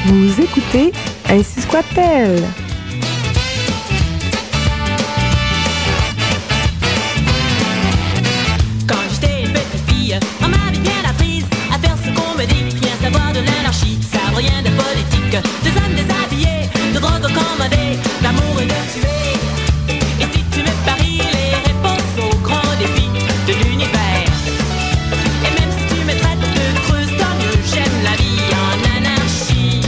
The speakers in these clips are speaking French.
Vous écoutez Ainsi squatte-t-elle. Quand j'étais une petite fille, on m'avait bien apprise à faire ce qu'on me dit, rien savoir de l'anarchie, savoir rien de politique, des hommes déshabillés, de drogue commandée, d'amour et de tuer. Et si tu me paries les réponses aux grands défis de l'univers, et même si tu me traites de creuse, tant mieux, j'aime la vie en anarchie.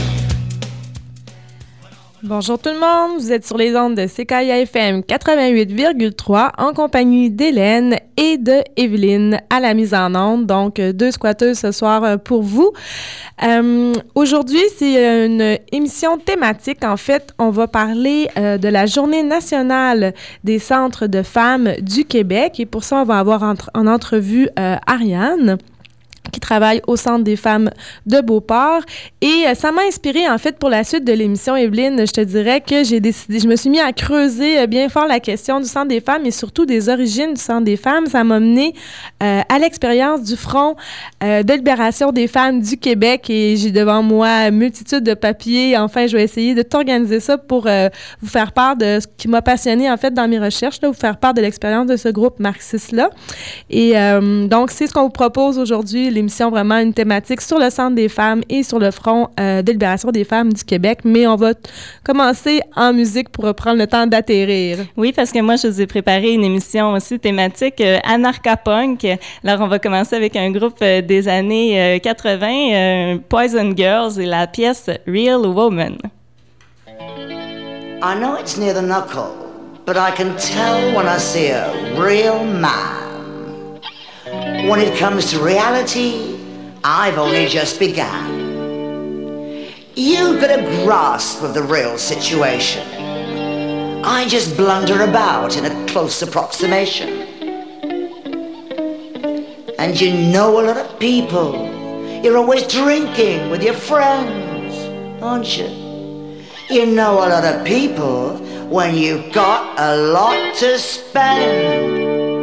Bonjour tout le monde, vous êtes sur les ondes de CKIA FM 88,3 en compagnie d'Hélène et de Evelyne à la mise en onde. Donc, deux squatteuses ce soir pour vous. Aujourd'hui, c'est une émission thématique. En fait, on va parler de la Journée nationale des centres de femmes du Québec. Et pour ça, on va avoir en entrevue Ariane, qui travaille au Centre des femmes de Beauport. Et ça m'a inspirée, en fait, pour la suite de l'émission, Evelyne. Je te dirais que je me suis mis à creuser bien fort la question du Centre des femmes et surtout des origines du Centre des femmes. Ça m'a mené à l'expérience du Front de libération des femmes du Québec et j'ai devant moi une multitude de papiers. Enfin, je vais essayer de t'organiser ça pour vous faire part de ce qui m'a passionnée, en fait, dans mes recherches, là, vous faire part de l'expérience de ce groupe marxiste-là. Et donc, c'est ce qu'on vous propose aujourd'hui, l'émission vraiment une thématique sur le Centre des femmes et sur le Front de libération des femmes du Québec. Mais on va commencer en musique pour prendre le temps d'atterrir. Oui, parce que moi, je vous ai préparé une émission aussi thématique anarcha-punk. Alors, on va commencer avec un groupe des années 80, Poison Girls, et la pièce Real Woman. I know it's near the knuckle, but I can tell when I see a real man. When it comes to reality, I've only just begun. You get a grasp of the real situation. I just blunder about in a close approximation. And you know a lot of people. You're always drinking with your friends, aren't you? You know a lot of people when you've got a lot to spend.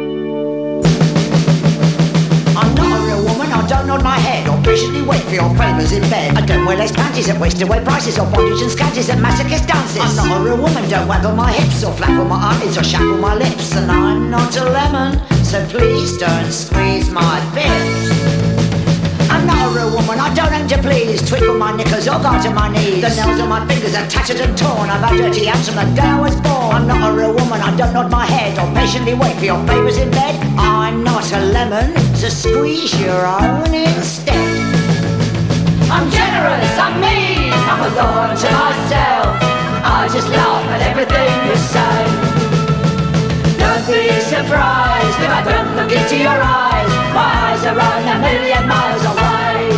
I'm not a real woman, I don't nod my head or patiently wait for your favours in bed. I don't wear lace panties at wasted away prices or bondage and scanties at masochist dances. I'm not a real woman, don't waggle my hips or flapple my eyelids or shackle my lips. And I'm not a lemon, so please don't squeeze my bits. I'm not a real woman, I don't aim to please, twiddle my knickers or go to my knees. The nails on my fingers are tattered and torn, I've had dirty hands from the day I was born. I'm not a real woman, I don't nod my head or patiently wait for your favours in bed. I'm not a lemon, so squeeze your own instead. I'm generous, I'm mean, I'm a law unto myself. I just laugh at everything you say. Don't be surprised if I don't look into your eyes. My eyes are run a million miles away.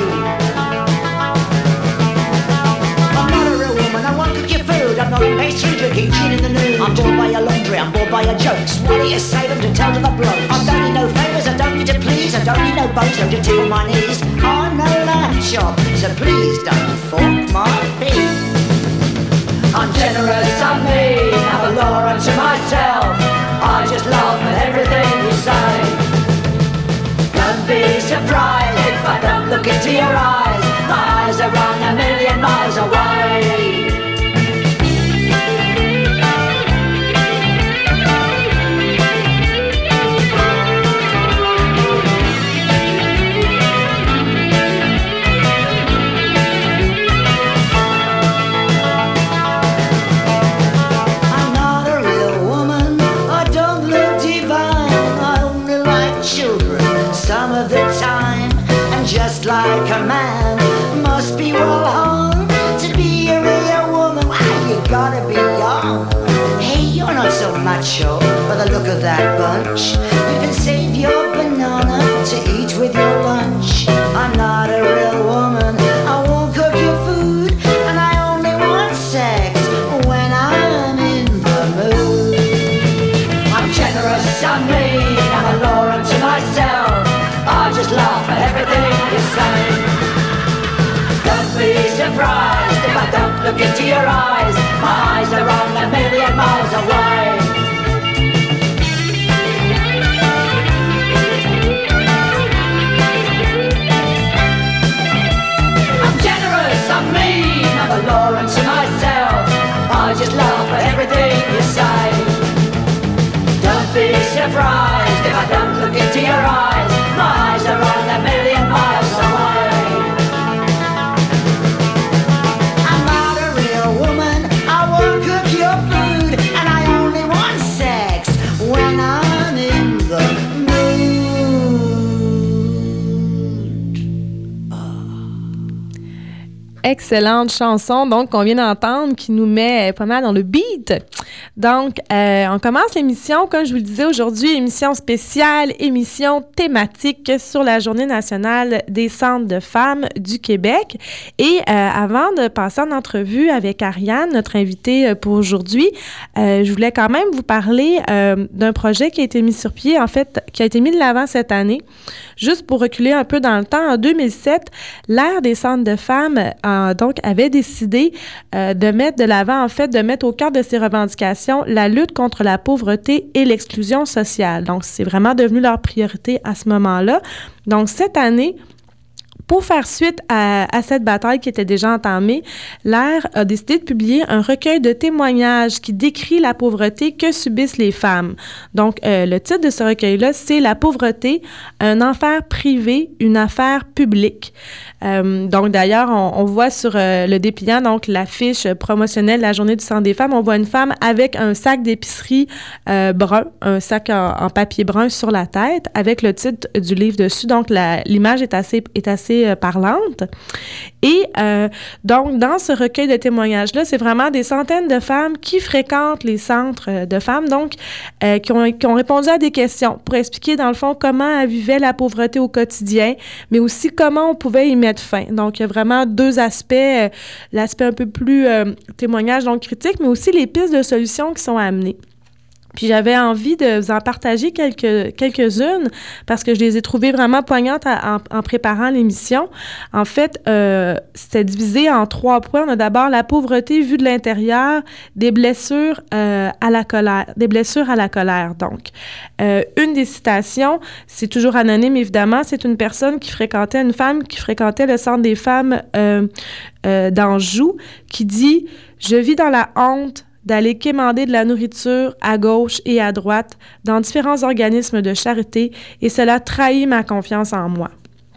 I'm not a real woman, I won't cook your food. I'm not in pastry drinking gin in the nude. I'm bored by your laundry, I'm bored by your jokes. Why don't you say them to tell to the blokes? I don't need no favours, I don't need to please. I don't need no boats, don't you tickle my knees. I'm no lamb chop, so please don't fork my feet. I'm generous, I'm mean, I'm a law unto myself. I just laugh at everything you say. Don't be surprised if I don't look into your eyes. My eyes are run a million miles away. Just like a man must be well hung to be a real woman. Why you gotta be young? Hey, you're not so macho by the look of that bunch. You can save your banana to eat with your lunch. I'm not a real woman, I won't cook your food, and I only want sex when I'm in the mood. I'm generous, I'm mean, I'm a law unto myself. I just laugh at everything you say. Don't be surprised if I don't look into your eyes. My eyes are on a million miles away. I'm generous, I'm mean, I'm a Excellente chanson, donc, qu'on vient d'entendre, qui nous met pas mal dans le beat. Donc, on commence l'émission, comme je vous le disais aujourd'hui, émission spéciale, émission thématique sur la Journée nationale des centres de femmes du Québec. Et avant de passer en entrevue avec Ariane, notre invitée pour aujourd'hui, je voulais quand même vous parler d'un projet qui a été mis sur pied, en fait, qui a été mis de l'avant cette année. Juste pour reculer un peu dans le temps, en 2007, l'Aire des centres de femmes donc avait décidé de mettre de l'avant, en fait, de mettre au cœur de ses revendications la lutte contre la pauvreté et l'exclusion sociale. Donc, c'est vraiment devenu leur priorité à ce moment-là. Donc, cette année, pour faire suite à cette bataille qui était déjà entamée, l'Aire a décidé de publier un recueil de témoignages qui décrit la pauvreté que subissent les femmes. Donc, le titre de ce recueil-là, c'est « La pauvreté, un enfer privé, une affaire publique ». Donc, d'ailleurs, on voit sur le dépliant, donc l'affiche promotionnelle de la Journée du centre des femmes, on voit une femme avec un sac d'épicerie brun, un sac en papier brun sur la tête, avec le titre du livre dessus. Donc, l'image est assez parlante. Et donc, dans ce recueil de témoignages-là, c'est vraiment des centaines de femmes qui fréquentent les centres de femmes, donc qui ont répondu à des questions pour expliquer, dans le fond, comment elles vivaient la pauvreté au quotidien, mais aussi comment on pouvait y mettre fin. Donc, il y a vraiment deux aspects, l'aspect un peu plus témoignage, donc critique, mais aussi les pistes de solutions qui sont amenées. Puis j'avais envie de vous en partager quelques-unes parce que je les ai trouvées vraiment poignantes en préparant l'émission. En fait, c'était divisé en 3 points. On a d'abord la pauvreté vue de l'intérieur, des blessures à la colère. Donc, une des citations, c'est toujours anonyme évidemment, c'est une femme qui fréquentait le centre des femmes d'Anjou, qui dit « Je vis dans la honte d'aller quémander de la nourriture à gauche et à droite dans différents organismes de charité et cela trahit ma confiance en moi. »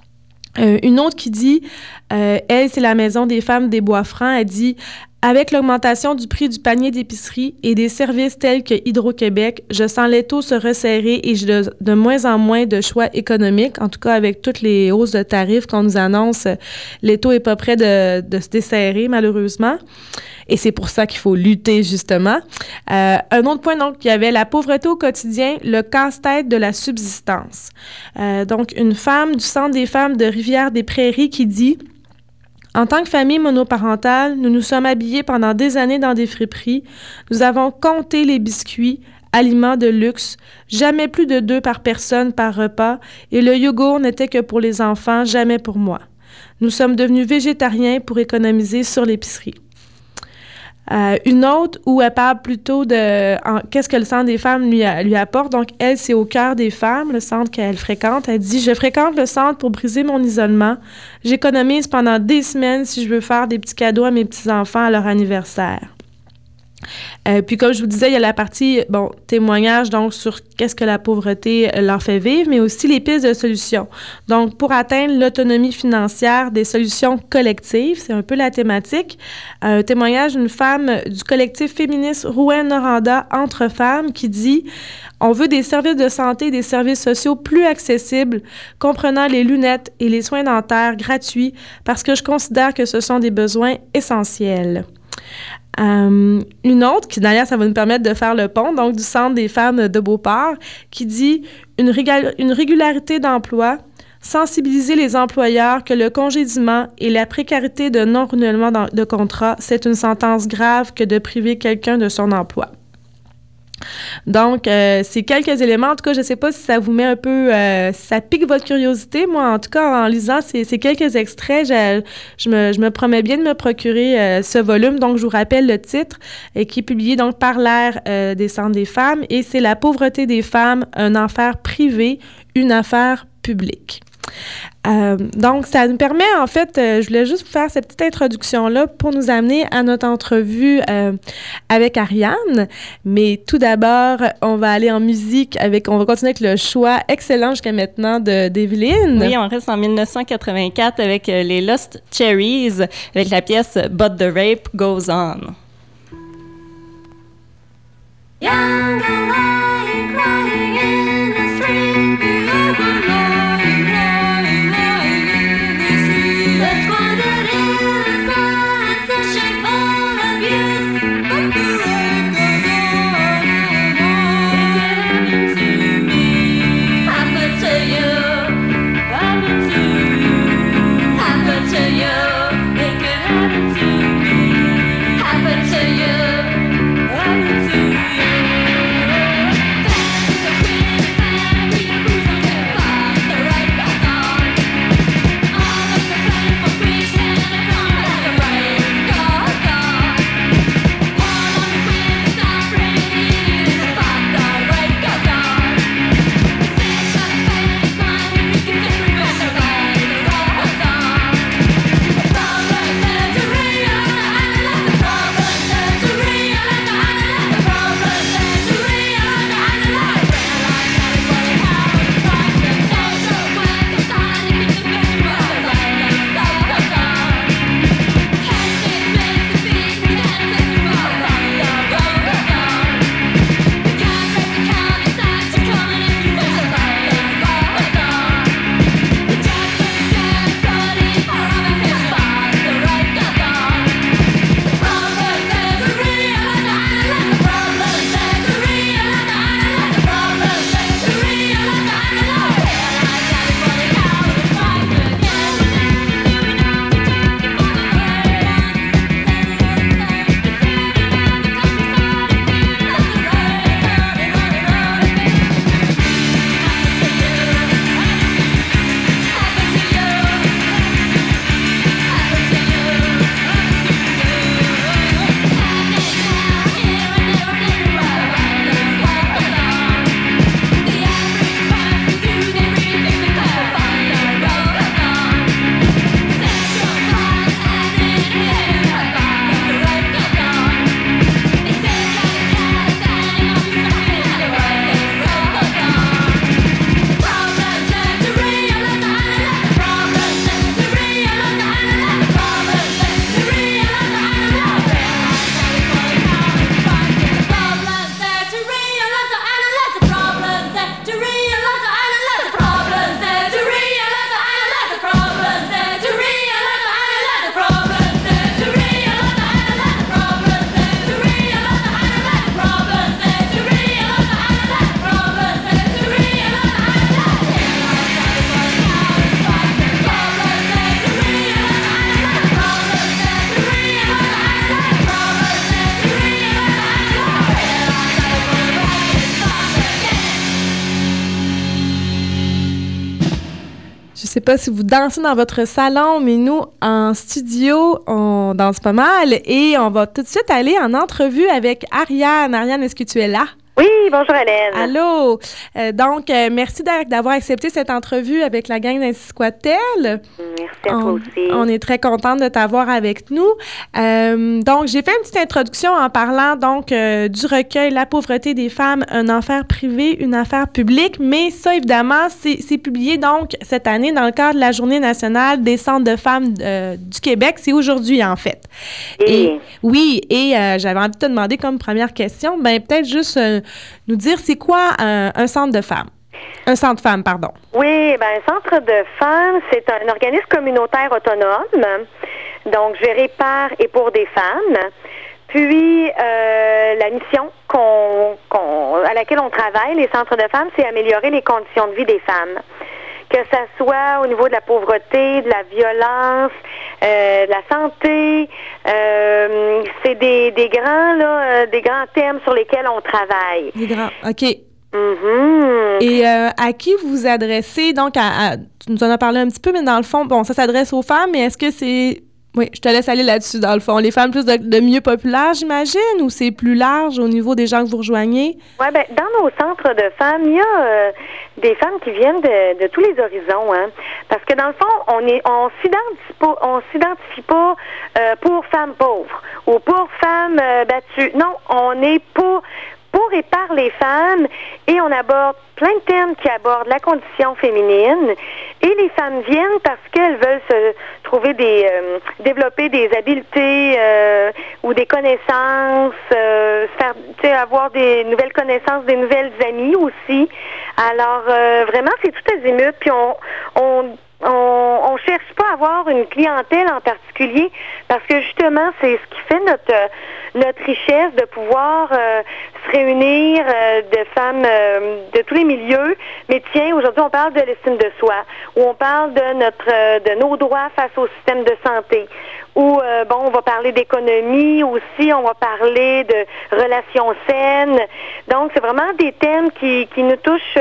Une autre qui dit, elle, c'est la Maison des femmes des Bois-Francs, elle dit « Avec l'augmentation du prix du panier d'épicerie et des services tels que Hydro-Québec, je sens l'étau se resserrer et j'ai de moins en moins de choix économiques. En tout cas, avec toutes les hausses de tarifs qu'on nous annonce, l'étau est pas près de se desserrer, malheureusement. » Et c'est pour ça qu'il faut lutter, justement. Un autre point, donc, il y avait la pauvreté au quotidien, le casse-tête de la subsistance. Donc, une femme du Centre des femmes de Rivière-des-Prairies qui dit « En tant que famille monoparentale, nous nous sommes habillés pendant des années dans des friperies. Nous avons compté les biscuits, aliments de luxe, jamais plus de 2 par personne par repas, et le yogourt n'était que pour les enfants, jamais pour moi. Nous sommes devenus végétariens pour économiser sur l'épicerie. » Une autre où elle parle plutôt de qu'est-ce que le centre des femmes lui apporte. Donc, elle, c'est au cœur des femmes, le centre qu'elle fréquente. Elle dit « Je fréquente le centre pour briser mon isolement. J'économise pendant des semaines si je veux faire des petits cadeaux à mes petits-enfants à leur anniversaire. » Puis, comme je vous disais, il y a la partie, témoignage, donc, sur qu'est-ce que la pauvreté leur fait vivre, mais aussi les pistes de solutions. Donc, pour atteindre l'autonomie financière, des solutions collectives, c'est un peu la thématique. Un témoignage d'une femme du collectif féministe Rouen-Noranda Entre Femmes qui dit « On veut des services de santé et des services sociaux plus accessibles, comprenant les lunettes et les soins dentaires gratuits, parce que je considère que ce sont des besoins essentiels. » Une autre, qui d'ailleurs, ça va nous permettre de faire le pont, donc du Centre des femmes de Beauport, qui dit une régularité d'emploi, sensibiliser les employeurs que le congédiement et la précarité de non-renouvellement de contrat, c'est une sentence grave que de priver quelqu'un de son emploi. Donc, c'est quelques éléments. En tout cas, je ne sais pas si ça vous met un peu... si ça pique votre curiosité. Moi, en tout cas, en lisant ces quelques extraits, je me promets bien de me procurer ce volume. Donc, je vous rappelle le titre qui est publié donc par l'Aire des centres des femmes. Et c'est « La pauvreté des femmes, un enfer privé, une affaire publique ». Donc, ça nous permet, en fait, je voulais juste vous faire cette petite introduction-là pour nous amener à notre entrevue avec Ariane. Mais tout d'abord, on va aller en musique on va continuer avec le choix excellent jusqu'à maintenant d'Evelyne. Oui, on reste en 1984 avec les Lost Cherries, avec la pièce « But the Rape Goes On ». Young and lying, crying in the street, lying in the street. That's what it is. Je sais pas si vous dansez dans votre salon, mais nous, en studio, on danse pas mal et on va tout de suite aller en entrevue avec Ariane. Ariane, est-ce que tu es là? Oui, bonjour Hélène. Allô! Merci d'avoir accepté cette entrevue avec la gang d'Intisquatel. Merci à toi aussi. On est très contente de t'avoir avec nous. Donc, j'ai fait une petite introduction en parlant du recueil La pauvreté des femmes, un enfer privé, une affaire publique. Mais ça, évidemment, c'est publié donc cette année dans le cadre de la Journée nationale des centres de femmes du Québec. C'est aujourd'hui, en fait. Et j'avais envie de te demander comme première question, peut-être juste nous dire c'est quoi un centre de femmes? Un centre de femmes, pardon. Oui, un centre de femmes, c'est un organisme communautaire autonome, donc géré par et pour des femmes. Puis, la mission à laquelle on travaille, les centres de femmes, c'est améliorer les conditions de vie des femmes. Que ça soit au niveau de la pauvreté, de la violence, de la santé, c'est des grands thèmes sur lesquels on travaille. Des grands, OK. Mm-hmm. Et à qui vous vous adressez? Donc, tu nous en as parlé un petit peu, mais dans le fond, ça s'adresse aux femmes, mais est-ce que c'est... Oui, je te laisse aller là-dessus, dans le fond. Les femmes plus de milieux populaires, j'imagine, ou c'est plus large au niveau des gens que vous rejoignez? Oui, dans nos centres de femmes, il y a des femmes qui viennent de tous les horizons, hein. Parce que dans le fond, on s'identifie pas pour femmes pauvres ou pour femmes battues. Non, on est pour et par les femmes, et on aborde plein de thèmes qui abordent la condition féminine, et les femmes viennent parce qu'elles veulent se trouver développer des habiletés ou des connaissances, avoir des nouvelles connaissances, des nouvelles amies aussi. Alors vraiment, c'est tout azimut, puis on cherche pas à avoir une clientèle en particulier parce que justement, c'est ce qui fait notre richesse de pouvoir se réunir de femmes de tous les milieux. Mais tiens, aujourd'hui, on parle de l'estime de soi, ou on parle de nos droits face au système de santé, ou on va parler d'économie aussi, on va parler de relations saines. Donc, c'est vraiment des thèmes qui nous touchent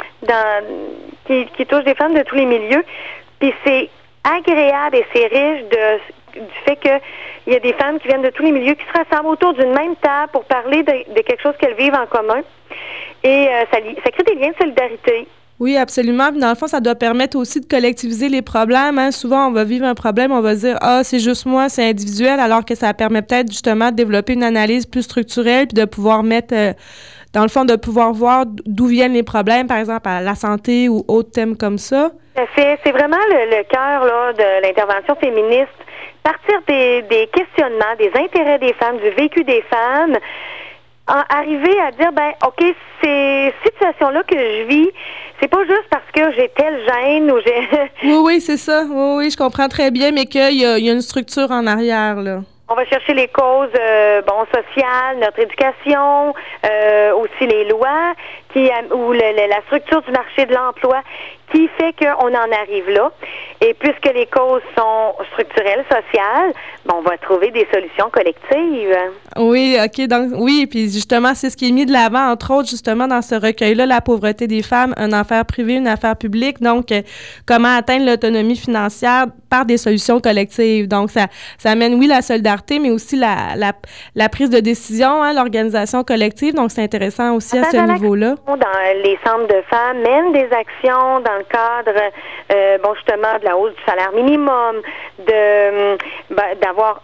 qui touchent des femmes de tous les milieux. Puis c'est agréable et c'est riche du fait qu'il y a des femmes qui viennent de tous les milieux qui se rassemblent autour d'une même table pour parler de quelque chose qu'elles vivent en commun. Et ça crée des liens de solidarité. Oui, absolument. Puis dans le fond, ça doit permettre aussi de collectiviser les problèmes, hein. Souvent, on va vivre un problème, on va se dire « Ah, c'est juste moi, c'est individuel », alors que ça permet peut-être justement de développer une analyse plus structurelle puis de pouvoir mettre... dans le fond, de pouvoir voir d'où viennent les problèmes, par exemple, à la santé ou autres thèmes comme ça. C'est vraiment le cœur là, de l'intervention féministe. Partir des questionnements, des intérêts des femmes, du vécu des femmes, arriver à dire, OK, ces situations-là que je vis, c'est pas juste parce que j'ai telle gêne ou j'ai... Oui, c'est ça. Oui, je comprends très bien, mais qu'il y a une structure en arrière, là. On va chercher les causes sociales, notre éducation, aussi les lois, ou la structure du marché de l'emploi qui fait qu'on en arrive là. Et puisque les causes sont structurelles, sociales, on va trouver des solutions collectives. Oui, OK. Donc, oui, puis justement, c'est ce qui est mis de l'avant, entre autres, justement, dans ce recueil-là, La pauvreté des femmes, un enfer privé, une affaire publique. Donc, comment atteindre l'autonomie financière par des solutions collectives. Donc, ça amène, oui, la solidarité, mais aussi la prise de décision, hein, l'organisation collective. Donc, c'est intéressant aussi à ce niveau-là. Dans les centres de femmes, mènent des actions dans le cadre, justement, de la hausse du salaire minimum, d'avoir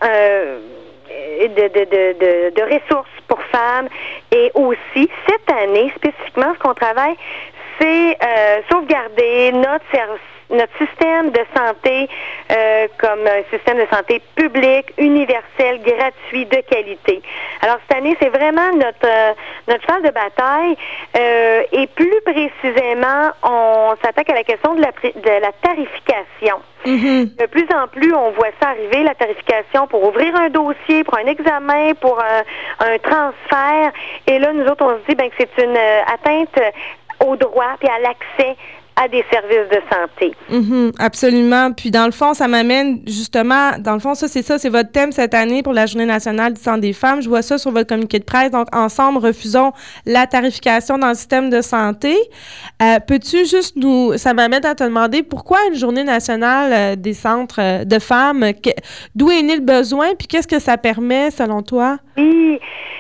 de ressources pour femmes. Et aussi, cette année, spécifiquement, ce qu'on travaille, c'est sauvegarder notre système de santé comme un système de santé public, universel, gratuit, de qualité. Alors, cette année, c'est vraiment notre cheval de bataille. Et plus précisément, on s'attaque à la question de la tarification. Mm-hmm. De plus en plus, on voit ça arriver, la tarification pour ouvrir un dossier, pour un examen, pour un transfert. Et là, nous autres, on se dit que c'est une atteinte au droit puis à l'accès à des services de santé. Absolument. Puis dans le fond, ça m'amène justement, dans le fond, c'est votre thème cette année pour la Journée nationale du sang des femmes. Je vois ça sur votre communiqué de presse. Donc, ensemble, refusons la tarification dans le système de santé. Peux-tu juste ça m'amène à te demander pourquoi une Journée nationale des centres de femmes, d'où est né le besoin, puis qu'est-ce que ça permet selon toi? Oui.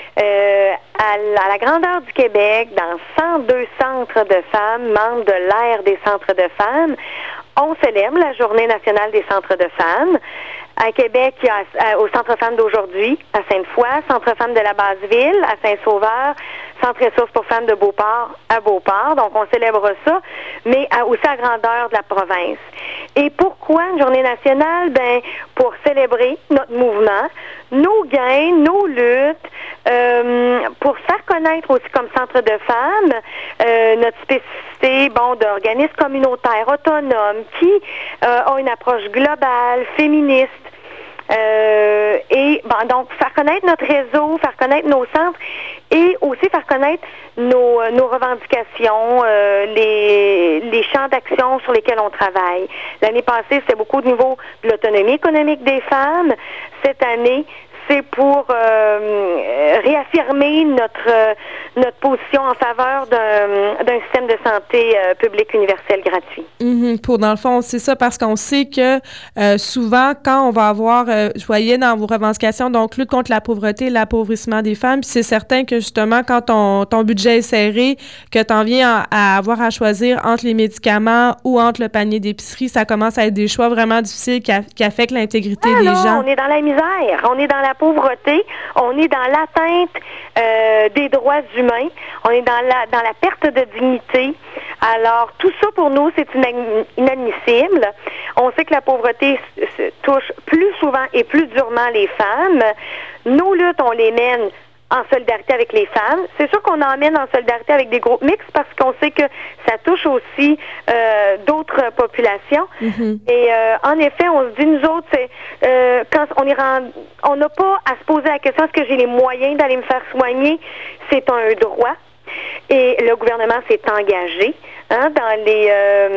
À la grandeur du Québec, dans 102 centres de femmes, membres de l'ère des centres de femmes, on célèbre la Journée nationale des centres de femmes. À Québec, il y a au Centre Femmes d'aujourd'hui, à Sainte-Foy, Centre Femmes de la Basse-Ville, à Saint-Sauveur, Centre ressources pour femmes de Beauport, à Beauport. Donc, on célèbre ça, mais aussi à grandeur de la province. Et pourquoi une journée nationale? Ben, pour célébrer notre mouvement, nos gains, nos luttes, pour faire connaître aussi comme centre de femmes notre spécificité, d'organismes communautaires autonomes qui ont une approche globale, féministe. Donc faire connaître notre réseau, faire connaître nos centres et aussi faire connaître nos revendications, les champs d'action sur lesquels on travaille. L'année passée, c'était beaucoup au niveau de l'autonomie économique des femmes. Cette année, c'est pour réaffirmer notre position en faveur d'un système de santé public universel gratuit. Pour dans le fond, c'est ça parce qu'on sait que souvent, quand on va avoir, je voyais dans vos revendications, donc lutte contre la pauvreté et l'appauvrissement des femmes, puis c'est certain que justement, quand ton budget est serré, que tu en viens à avoir à choisir entre les médicaments ou entre le panier d'épicerie, ça commence à être des choix vraiment difficiles qui affectent l'intégrité des gens. On est dans la misère, on est dans la pauvreté, on est dans l'atteinte des droits humains, on est dans la perte de dignité. Alors, tout ça pour nous, c'est inadmissible. On sait que la pauvreté touche plus souvent et plus durement les femmes. Nos luttes, on les mène en solidarité avec les femmes. C'est sûr qu'on emmène en solidarité avec des groupes mixtes parce qu'on sait que ça touche aussi d'autres populations. Et en effet, on se dit, nous autres, c'est quand on n'a pas à se poser la question, est-ce que j'ai les moyens d'aller me faire soigner? C'est un droit. Et le gouvernement s'est engagé dans les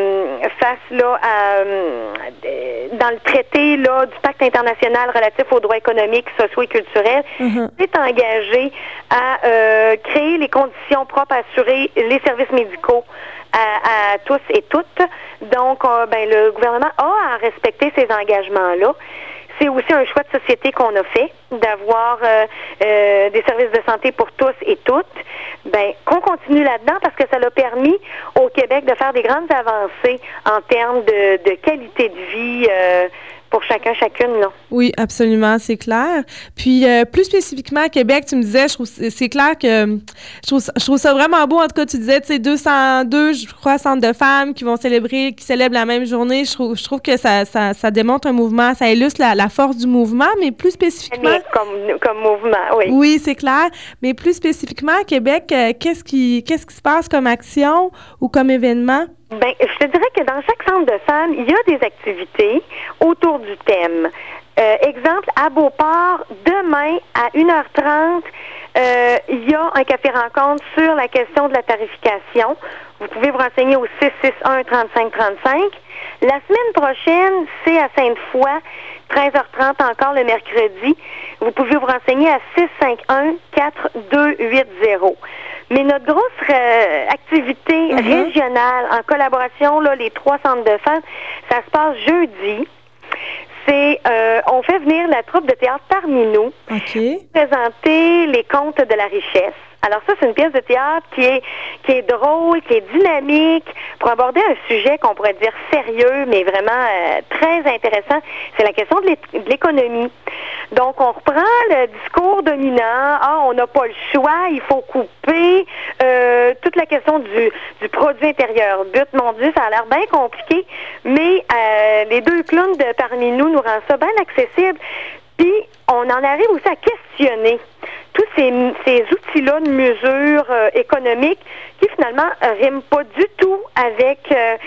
dans le traité là du pacte international relatif aux droits économiques, sociaux et culturels, s'est engagé à créer les conditions propres à assurer les services médicaux à tous et toutes. Donc, le gouvernement a à respecter ces engagements-là. C'est aussi un choix de société qu'on a fait, d'avoir des services de santé pour tous et toutes. Qu'on continue là-dedans parce que ça l'a permis au Québec de faire des grandes avancées en termes de qualité de vie pour chacune, là. Oui, absolument, c'est clair. Puis, plus spécifiquement à Québec, tu me disais, c'est clair que je trouve ça vraiment beau. En tout cas, tu disais, tu sais, 202, je crois, centres de femmes qui célèbrent la même journée. Je trouve que ça démontre un mouvement, ça illustre la force du mouvement, mais plus spécifiquement... Comme mouvement, oui. Oui, c'est clair. Mais plus spécifiquement à Québec, qu'est-ce qui se passe comme action ou comme événement? Je te dirais que dans chaque centre de femmes, il y a des activités autour du thème. Exemple, à Beauport, demain à 1h30, il y a un café-rencontre sur la question de la tarification. Vous pouvez vous renseigner au 661-3535. La semaine prochaine, c'est à Sainte-Foy, 13h30 encore le mercredi. Vous pouvez vous renseigner à 651-4280. Mais notre grosse activité régionale, en collaboration, là, les 3 centres de femmes, ça se passe jeudi. On fait venir la troupe de théâtre parmi nous, présenter les contes de la richesse. Alors ça, c'est une pièce de théâtre qui est drôle, qui est dynamique, pour aborder un sujet qu'on pourrait dire sérieux, mais vraiment très intéressant. C'est la question de l'économie. Donc, on reprend le discours dominant. On n'a pas le choix, il faut couper. Toute la question du produit intérieur brut. Mon Dieu, ça a l'air bien compliqué, mais les 2 clowns de parmi nous rendent ça bien accessible. Puis, on en arrive aussi à questionner tous ces outils-là de mesure économique qui, finalement, riment pas du tout avec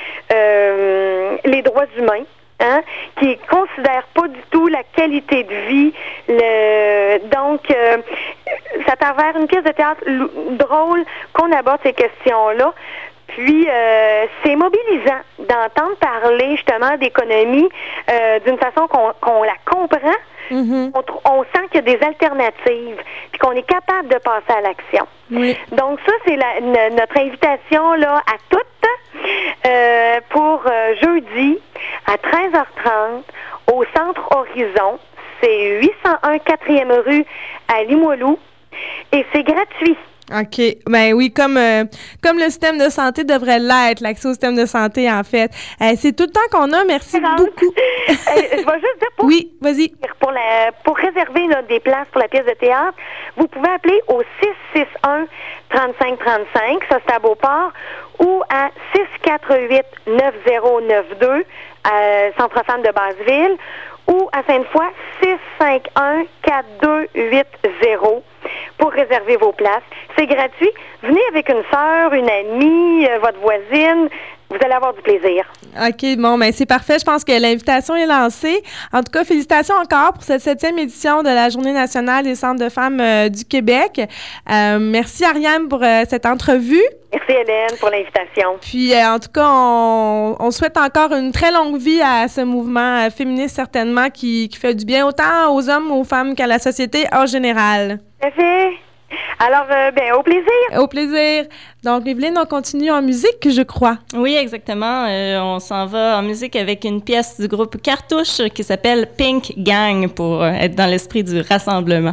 les droits humains, qui considèrent pas du tout la qualité de vie. Donc, c'est à travers une pièce de théâtre drôle qu'on aborde ces questions-là. Puis, c'est mobilisant d'entendre parler justement d'économie d'une façon qu'on la comprend. Mhm. On sent qu'il y a des alternatives, puis qu'on est capable de passer à l'action. Oui. Donc ça, c'est notre invitation là à toutes pour jeudi à 13h30 au Centre Horizon. C'est 801 4e rue à Limoilou et c'est gratuit. OK. Ben oui, comme le système de santé devrait l'être, l'accès au système de santé, en fait. C'est tout le temps qu'on a. Merci beaucoup. Je vais juste dire Oui, vas-y. pour réserver là, des places pour la pièce de théâtre, vous pouvez appeler au 661 3535, ça c'est à Beauport, ou à 648 9092 Centre Femmes de Basseville, ou à Sainte-Foy 651 4280 pour réserver vos places. C'est gratuit. Venez avec une sœur, une amie, votre voisine. Vous allez avoir du plaisir. OK, bon, ben c'est parfait. Je pense que l'invitation est lancée. En tout cas, félicitations encore pour cette 7e édition de la Journée nationale des centres de femmes du Québec. Merci, Ariane, pour cette entrevue. Merci, Hélène, pour l'invitation. Puis, en tout cas, on souhaite encore une très longue vie à ce mouvement féministe, certainement, qui fait du bien autant aux hommes, aux femmes qu'à la société en général. Tout à fait. Alors, au plaisir. Au plaisir. Donc, Evelyne, on continue en musique, je crois. Oui, exactement. On s'en va en musique avec une pièce du groupe Cartouche qui s'appelle Pink Gang pour être dans l'esprit du rassemblement.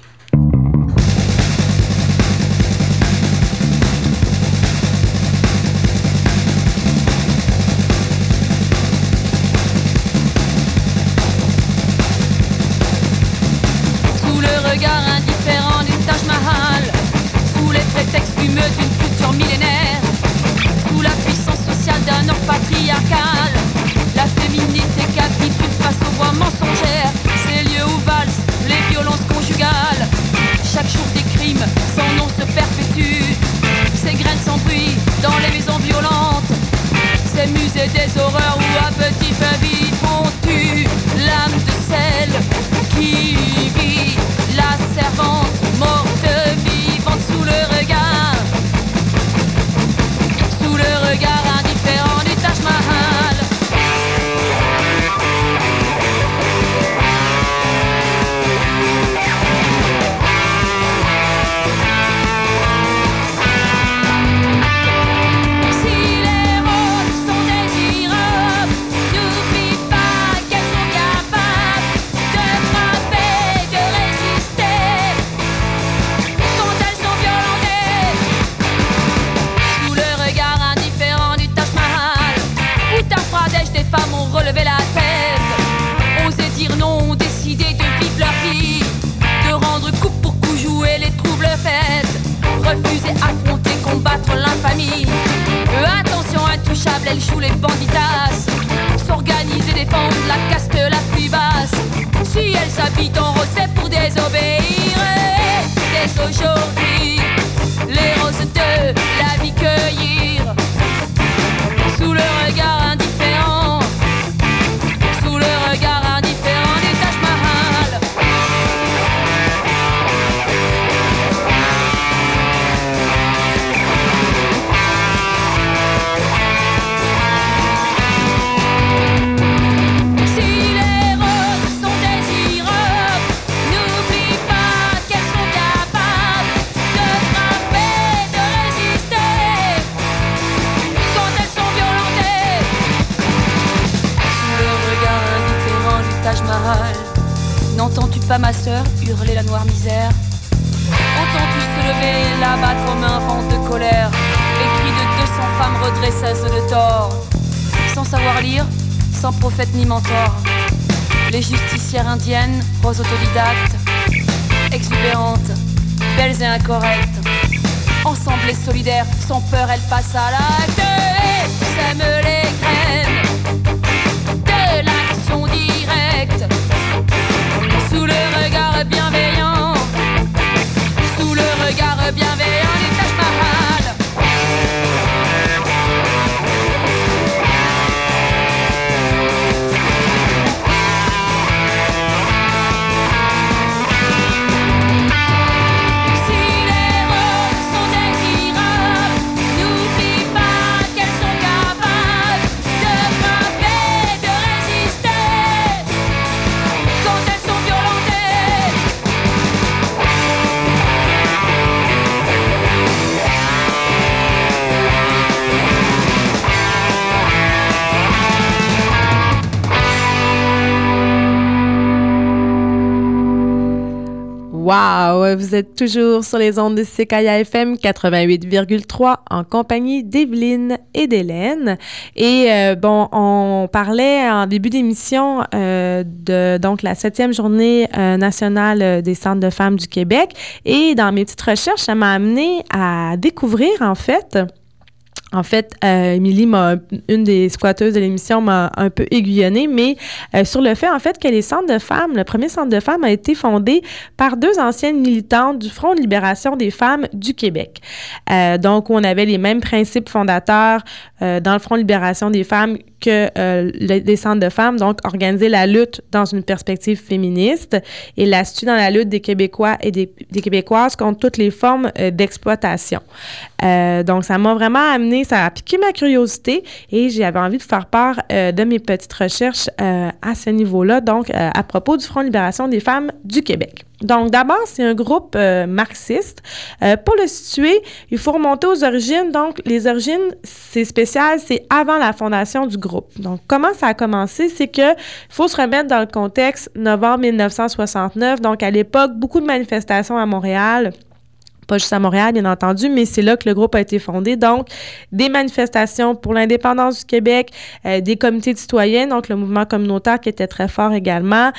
Sous le regard indifférent du Taj Mahal, sous les prétextes fumeux d'une culture millénaire, sous la puissance sociale d'un ordre patriarcal, la féminité capitule face aux voix mensongères, ces lieux où valsent les violences conjugales. Chaque jour des crimes, sans nom se perpétuent, ces graines sans bruit dans les maisons violentes, ces musées des horreurs où à petit feu vif on tue l'âme de celle qui vit, la servante morte vivante sous le regard indifférent du Taj Mahal. Si les roses sont désirables, n'oublie pas qu'elles sont capables de frapper, de résister quand elles sont violentées. Sous le regard indifférent du Taj Mahal, Uttar Pradesh, des femmes ont relevé la tête, osé dire non, décidé de vivre leur vie, de rendre coup pour coup, jouer les troubles fêtes, refuser, affronter, combattre l'infamie. Attention intouchable, elle joue les banditas, s'organiser, défendre la caste la plus basse. Si elle s'habille en rose, c'est pour désobéir. Dès aujourd'hui, les roses de la vie cueillir. Sous le regard indifférent, sous le regard indifférent du Taj Mahal. Si les roses sont désirables, n'oublie pas qu'elles sont capables de frapper, de résister quand elles sont violentées. Sous le regard indifférent du Taj Mahal, n'entends-tu pas ma sœur hurler la noire misère? Entends-tu se lever là-bas comme un vent de colère, les cris de 200 femmes redresseuses de tort, sans savoir lire, sans prophète ni mentor, les justicières indiennes, roses autodidactes, exubérantes, belles et incorrectes, ensemble et solidaires, sans peur elles passent à l'acte et sèment les graines de l'action directe. Sous le regard bienveillant, sous le regard bienveillant du Taj Mahal. Si les roses sont désirables, n'oublie pas Wow! Vous êtes toujours sur les ondes de CKIA FM 88,3 en compagnie d'Evelyne et d'Hélène. Et on parlait en début d'émission de donc la 7e journée nationale des centres de femmes du Québec. Et dans mes petites recherches, ça m'a amené à découvrir En fait, Émilie, une des squatteuses de l'émission, m'a un peu aiguillonnée, mais sur le fait, en fait, que les centres de femmes, le premier centre de femmes a été fondé par 2 anciennes militantes du Front de libération des femmes du Québec. Donc, où on avait les mêmes principes fondateurs dans le Front de libération des femmes que les centres de femmes, donc organiser la lutte dans une perspective féministe et l'astuce dans la lutte des Québécois et des Québécoises contre toutes les formes d'exploitation. Donc, ça m'a vraiment amené, ça a piqué ma curiosité et j'avais envie de faire part de mes petites recherches à ce niveau-là, donc à propos du Front de libération des femmes du Québec. Donc, d'abord, c'est un groupe marxiste. Pour le situer, il faut remonter aux origines. Donc, les origines, c'est spécial, c'est avant la fondation du groupe. Donc, comment ça a commencé? C'est que il faut se remettre dans le contexte novembre 1969. Donc, à l'époque, beaucoup de manifestations à Montréal. Pas juste à Montréal, bien entendu, mais c'est là que le groupe a été fondé. Donc, des manifestations pour l'indépendance du Québec, des comités de citoyens, donc le mouvement communautaire qui était très fort également,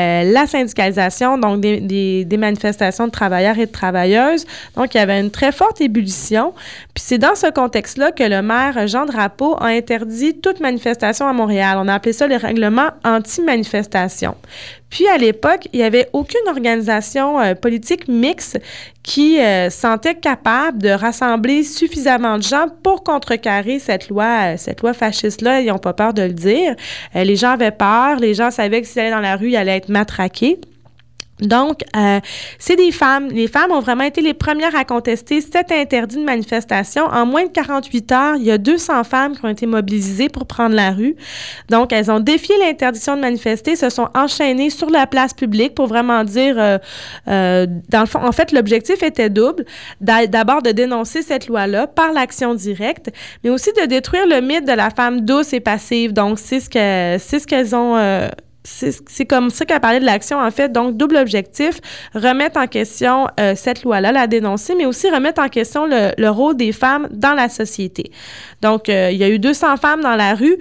la syndicalisation, donc des manifestations de travailleurs et de travailleuses. Donc, il y avait une très forte ébullition. Puis c'est dans ce contexte-là que le maire Jean Drapeau a interdit toute manifestation à Montréal. On a appelé ça le règlement anti-manifestation. Puis, à l'époque, il n'y avait aucune organisation politique mixte qui sentait capable de rassembler suffisamment de gens pour contrecarrer cette loi fasciste-là. Ils n'ont pas peur de le dire. Les gens avaient peur. Les gens savaient que s'ils allaient dans la rue, ils allaient être matraqués. Donc, c'est des femmes. Les femmes ont vraiment été les premières à contester cet interdit de manifestation. En moins de 48 heures, il y a 200 femmes qui ont été mobilisées pour prendre la rue. Donc, elles ont défié l'interdiction de manifester, se sont enchaînées sur la place publique pour vraiment dire, dans le fond, en fait, l'objectif était double. D'abord, de dénoncer cette loi-là par l'action directe, mais aussi de détruire le mythe de la femme douce et passive. Donc, c'est ce qu'elles ont... C'est comme ça qu'elle parlait de l'action, en fait. Donc, double objectif, remettre en question cette loi-là, la dénoncer, mais aussi remettre en question le rôle des femmes dans la société. Donc, il y a eu 200 femmes dans la rue,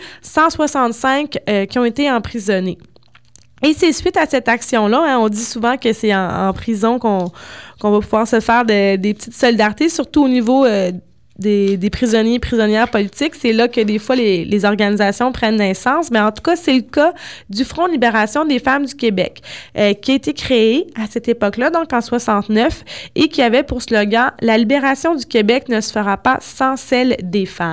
165 qui ont été emprisonnées. Et c'est suite à cette action-là, on dit souvent que c'est en prison qu'on va pouvoir se faire des petites solidarités, surtout au niveau des prisonniers et prisonnières politiques. C'est là que des fois les organisations prennent naissance, mais en tout cas, c'est le cas du Front de libération des femmes du Québec, qui a été créé à cette époque-là, donc en 69, et qui avait pour slogan « La libération du Québec ne se fera pas sans celle des femmes ».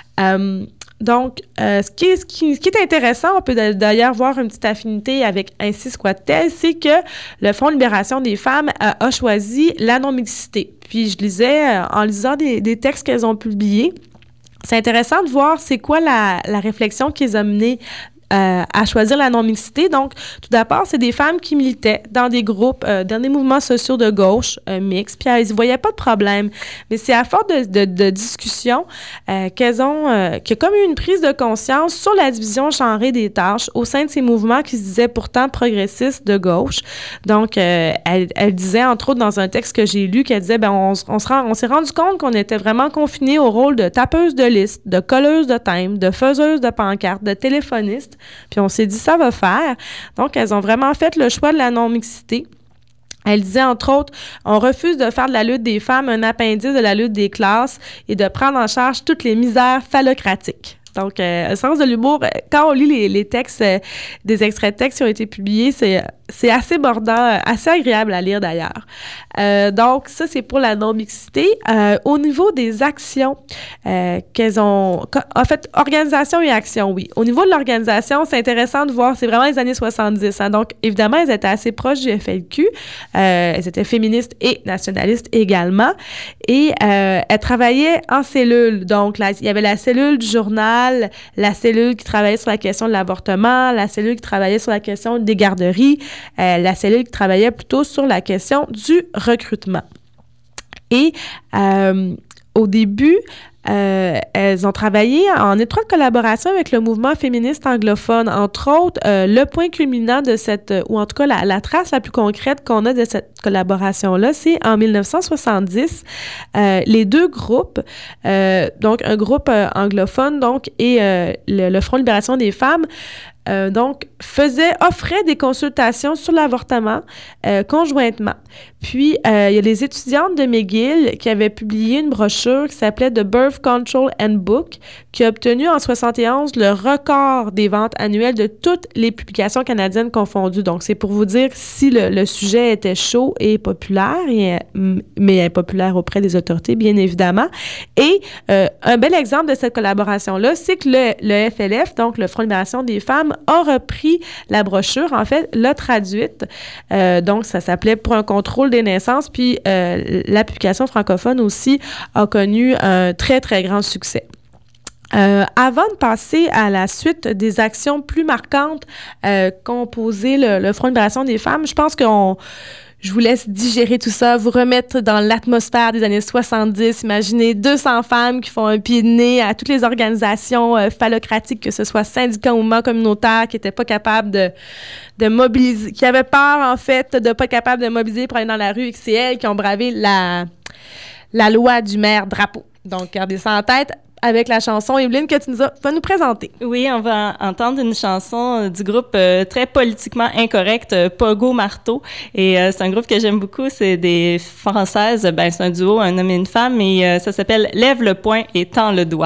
Donc, ce qui est intéressant, on peut d'ailleurs voir une petite affinité avec Ainsi soit-elle, c'est que le Front de libération des femmes a choisi la non-mixité. Puis, je lisais, en lisant des textes qu'elles ont publiés, c'est intéressant de voir c'est quoi la réflexion qui les a menées à choisir la non-mixité. Donc, tout d'abord, c'est des femmes qui militaient dans des groupes, dans des mouvements sociaux de gauche mixtes, puis elles ne voyaient pas de problème. Mais c'est à force de discussion qu'il y a comme eu une prise de conscience sur la division genrée des tâches au sein de ces mouvements qui se disaient pourtant progressistes de gauche. Donc, elle disait, entre autres, dans un texte que j'ai lu, qu'elle disait, on s'est rendu compte qu'on était vraiment confinés au rôle de tapeuse de liste, de colleuse de thèmes, de faiseuse de pancartes, de téléphoniste. Puis on s'est dit, ça va faire. Donc, elles ont vraiment fait le choix de la non-mixité. Elle disait, entre autres, on refuse de faire de la lutte des femmes un appendice de la lutte des classes et de prendre en charge toutes les misères phallocratiques. Donc, le sens de l'humour, quand on lit les textes, des extraits de textes qui ont été publiés, c'est assez bordant, assez agréable à lire d'ailleurs. Donc, ça, c'est pour la non-mixité. Au niveau des actions qu'elles ont... En fait, organisation et action, oui. Au niveau de l'organisation, c'est intéressant de voir, c'est vraiment les années 70. Hein, donc, évidemment, elles étaient assez proches du FLQ. Elles étaient féministes et nationalistes également. Et elles travaillaient en cellule. Donc, il y avait la cellule du journal, la cellule qui travaillait sur la question de l'avortement, la cellule qui travaillait sur la question des garderies, la cellule qui travaillait plutôt sur la question du recrutement. Et au début, Elles ont travaillé en étroite collaboration avec le mouvement féministe anglophone. Entre autres, le point culminant de cette, ou en tout cas la trace la plus concrète qu'on a de cette collaboration-là, c'est en 1970, les deux groupes, donc un groupe anglophone donc, et le Front de libération des femmes, offrait des consultations sur l'avortement conjointement. Puis, il y a les étudiantes de McGill qui avaient publié une brochure qui s'appelait The Birth Control Handbook, qui a obtenu en 71 le record des ventes annuelles de toutes les publications canadiennes confondues. Donc, c'est pour vous dire si le sujet était chaud et populaire, mais impopulaire auprès des autorités, bien évidemment. Et un bel exemple de cette collaboration-là, c'est que le FLF, donc le Front de libération des femmes, a repris la brochure, en fait, l'a traduite. Donc, ça s'appelait « Pour un contrôle des naissances », puis la publication francophone aussi a connu un très, très grand succès. Avant de passer à la suite des actions plus marquantes qu'ont posé le Front de libération des femmes, je pense je vous laisse digérer tout ça, vous remettre dans l'atmosphère des années 70. Imaginez 200 femmes qui font un pied de nez à toutes les organisations phallocratiques, que ce soit syndicats ou mouvements communautaires, qui n'étaient pas capables de mobiliser, qui avaient peur, en fait, de pas être capables de mobiliser pour aller dans la rue, et que c'est elles qui ont bravé la loi du maire Drapeau. Donc, gardez ça en tête. Avec la chanson, Evelyne, que tu vas nous présenter. Oui, on va entendre une chanson du groupe très politiquement incorrect, Pogo Marteau. Et c'est un groupe que j'aime beaucoup. C'est des Françaises. Ben, c'est un duo, un homme et une femme. Et ça s'appelle « Lève le poing et tends le doigt ».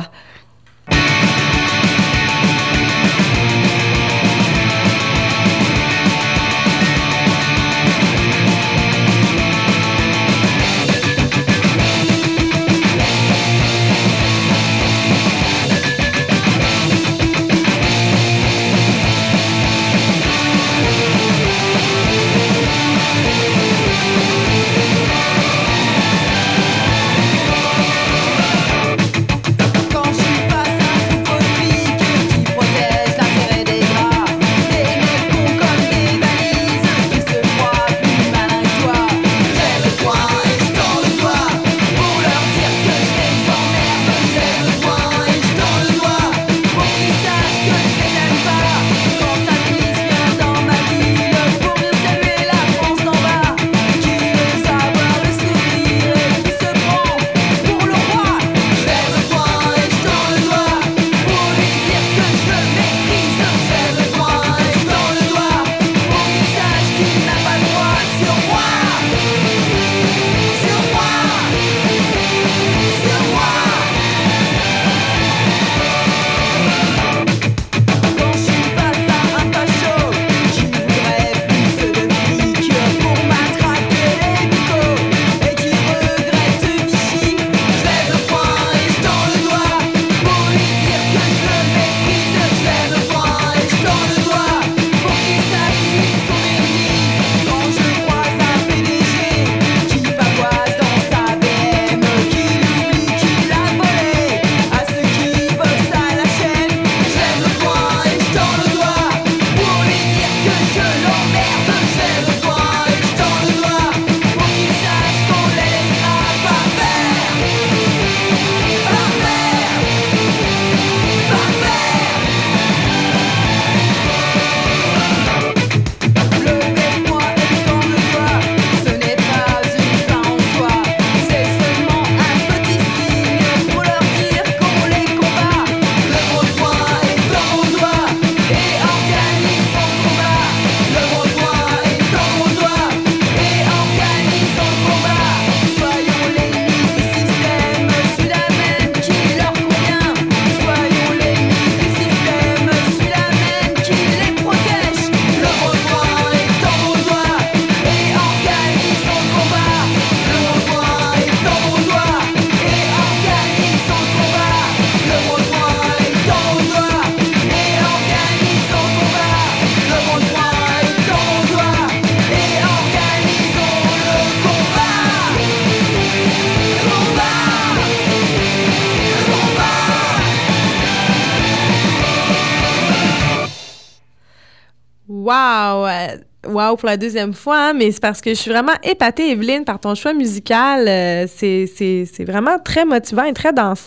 Wow! Wow pour la deuxième fois, hein, mais c'est parce que je suis vraiment épatée, Evelyne, par ton choix musical. C'est vraiment très motivant et très dansant.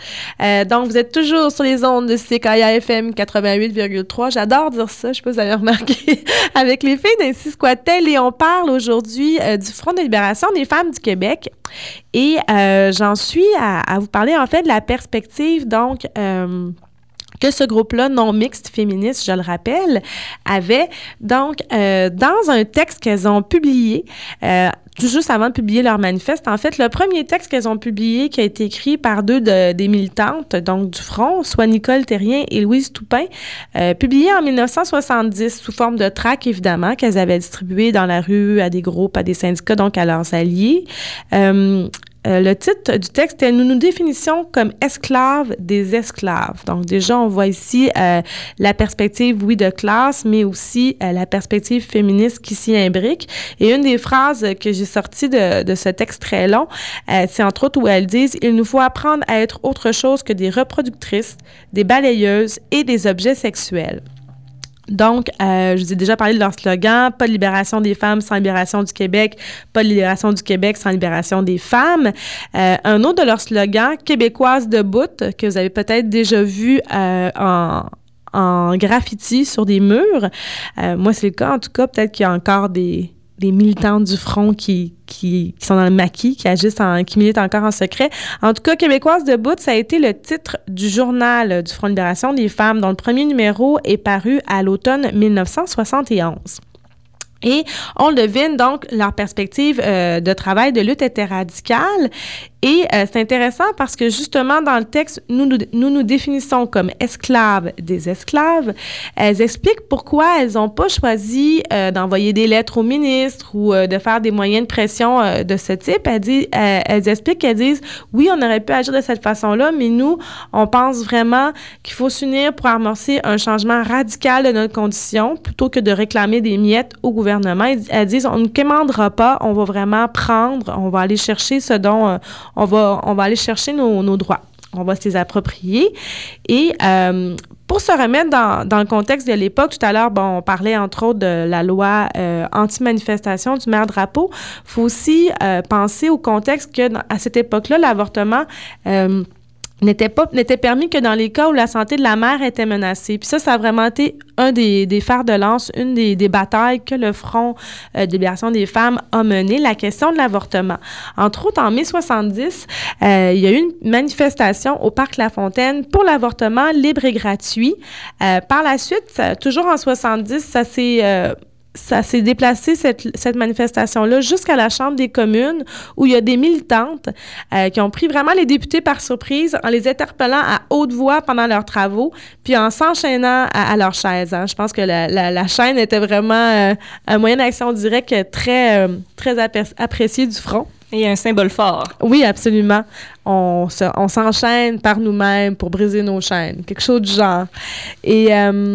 Donc, vous êtes toujours sur les ondes de CKIA FM 88,3. J'adore dire ça, je sais pas si vous avez remarqué, avec les filles d'Ainsi Squatel. Et on parle aujourd'hui du Front de libération des femmes du Québec. Et j'en suis à vous parler, en fait, de la perspective, donc... que ce groupe-là, non mixte féministe, je le rappelle, avait. Donc, dans un texte qu'elles ont publié, tout juste avant de publier leur manifeste, en fait, le premier texte qu'elles ont publié, qui a été écrit par deux des militantes, donc du Front, soit Nicole Thérien et Louise Toupin, publié en 1970 sous forme de tracts, évidemment, qu'elles avaient distribué dans la rue à des groupes, à des syndicats, donc à leurs alliés. Le titre du texte est « Nous nous définissons comme esclaves des esclaves ». Donc, déjà, on voit ici la perspective, oui, de classe, mais aussi la perspective féministe qui s'y imbrique. Et une des phrases que j'ai sorties de ce texte très long, c'est entre autres où elles disent « Il nous faut apprendre à être autre chose que des reproductrices, des balayeuses et des objets sexuels ». Donc, je vous ai déjà parlé de leur slogan « Pas de libération des femmes sans libération du Québec, pas de libération du Québec sans libération des femmes ». Un autre de leurs slogans « Québécoise debout » que vous avez peut-être déjà vu en graffiti sur des murs. Moi, c'est le cas, en tout cas. Peut-être qu'il y a encore des militantes du Front qui sont dans le maquis, qui militent encore en secret. En tout cas, Québécoise debout, ça a été le titre du journal du Front de libération des femmes, dont le premier numéro est paru à l'automne 1971. Et on le devine, donc, leur perspective de travail de lutte était radicale. Et c'est intéressant parce que, justement, dans le texte, nous définissons comme esclaves des esclaves. Elles expliquent pourquoi elles n'ont pas choisi d'envoyer des lettres au ministre ou de faire des moyens de pression de ce type. Elles expliquent qu'elles disent, oui, on aurait pu agir de cette façon-là, mais nous, on pense vraiment qu'il faut s'unir pour amorcer un changement radical de notre condition plutôt que de réclamer des miettes au gouvernement. Elles disent, on ne commandera pas, on va vraiment prendre, on va aller chercher ce dont... on va aller chercher nos droits. On va se les approprier. Et pour se remettre dans le contexte de l'époque, tout à l'heure, on parlait entre autres de la loi anti-manifestation du maire Drapeau. Il faut aussi penser au contexte que, à cette époque-là, l'avortement... n'était permis que dans les cas où la santé de la mère était menacée. Puis ça a vraiment été un des fers de lance, une des batailles que le Front de libération des femmes a mené, la question de l'avortement. Entre autres, en mai 70, il y a eu une manifestation au Parc La Fontaine pour l'avortement libre et gratuit. Par la suite, toujours en 70, ça s'est déplacé, cette manifestation-là, jusqu'à la Chambre des communes, où il y a des militantes qui ont pris vraiment les députés par surprise en les interpellant à haute voix pendant leurs travaux, puis en s'enchaînant à leur chaise. Hein. Je pense que la chaîne était vraiment un moyen d'action direct très apprécié du Front. Et un symbole fort. Oui, absolument. On s'enchaîne par nous-mêmes pour briser nos chaînes, quelque chose du genre. Et...